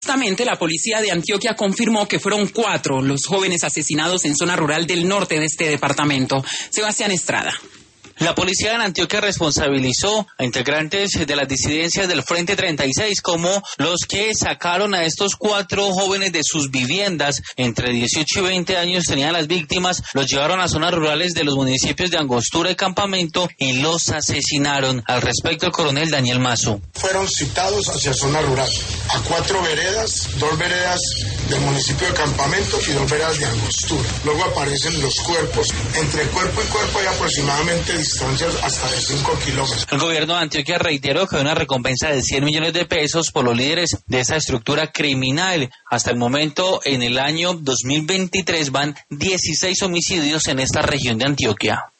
Justamente la policía de Antioquia confirmó que fueron 4 los jóvenes asesinados en zona rural del norte de este departamento. Sebastián Estrada. La policía en Antioquia responsabilizó a integrantes de las disidencias del Frente 36 como los que sacaron a estos 4 jóvenes de sus viviendas. Entre 18 y 20 años tenían las víctimas, los llevaron a zonas rurales de los municipios de Angostura y Campamento y los asesinaron. Al respecto, el coronel Daniel Mazo. Fueron citados hacia zona rural, a 4 veredas, 2 veredas del municipio de Campamento y 2 veredas de Angostura. Luego aparecen los cuerpos. Entre cuerpo y cuerpo hay aproximadamente distancias hasta de 5 kilómetros. El gobierno de Antioquia reiteró que hay una recompensa de 100 millones de pesos por los líderes de esa estructura criminal. Hasta el momento, en el año 2023, van 16 homicidios en esta región de Antioquia.